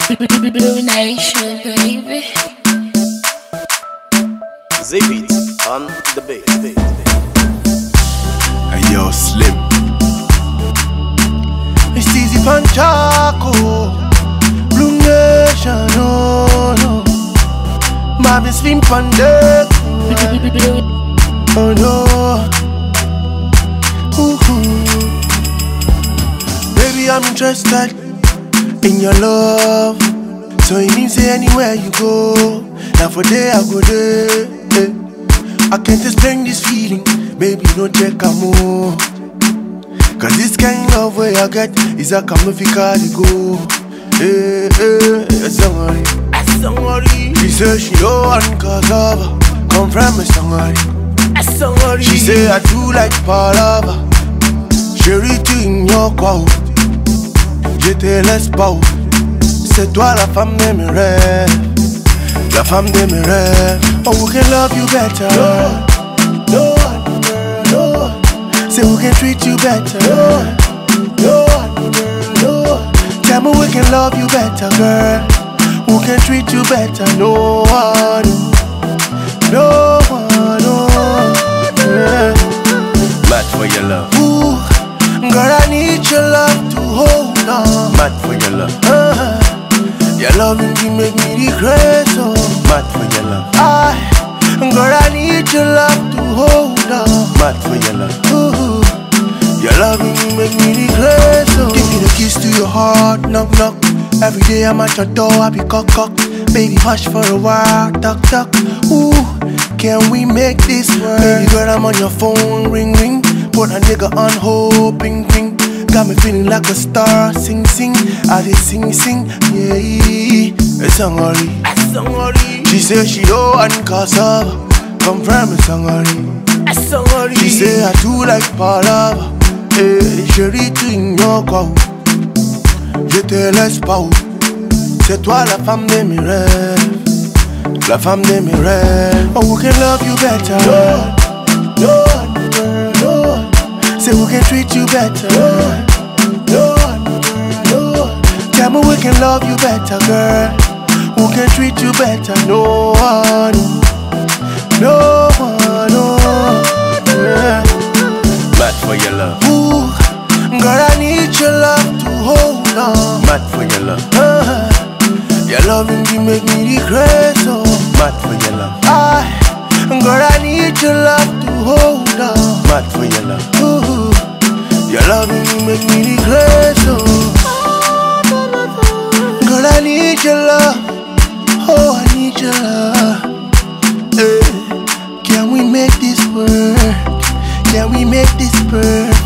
Blue Nation, baby. Z-Beat on the beat. Hey yo, Slim. It's easy Panchaco. Blue Nation, oh no. Marvin Slim Pandek. Oh no. Baby, I'm interested in your love. So it means say anywhere you go. Now for day I go there. I can't explain this feeling. Baby, don't check a more. Cause this kind of love where I get is a come if you carry go. Somebody. She say she don't want cause of her. Come from a somebody. She say I do like palava. Chérie, tu ignores quoi. Je te laisse pas. C'est toi la femme de mes rêves. La femme de mes rêves. Oh, who can love you better? No one, no one. Say who can treat you better? No one. Tell me who can love you better, girl. Who can treat you better? No one. No one. Yeah. Mad for your love. Ooh, girl, I need your love to hold on. Mad for your love. Your loving can make me the crazy. Oh. Mad for your love. Girl, I need your love to hold on. Mad for your love. Ooh, your loving can make me the crazy. Oh. Give me the keys to your heart, knock knock. Every day I'm at your door, I be cock cock. Baby, hush for a while, duck duck. Ooh, can we make this work? Baby girl, I'm on your phone, ring ring. Put a nigga on hold, ping ping. Got me feeling like a star, sing sing. I did sing sing, yeah. It's somebody. She say she don't want cause of her. Come from a somebody. She say I do like palava. Hey, chérie, tu ignores quoi. Je te laisse pas. C'est toi la femme de mes rêves. La femme de mes rêves. Oh, who can love you better? No one. Say who can treat you better? No one. Tell me who can love you better, girl. Who can treat you better? No one. Yeah. Mad for your love. Ooh, girl, I need your love to hold on. Mad for your love. Your loving can make me the crazy. Oh. Mad for your love. Girl, I need your love to hold on. Mad for your love. Ooh, your loving can make me the crazy. Oh. Girl, I need your love. Oh, I need your love. Can we make this work? Can we make this work?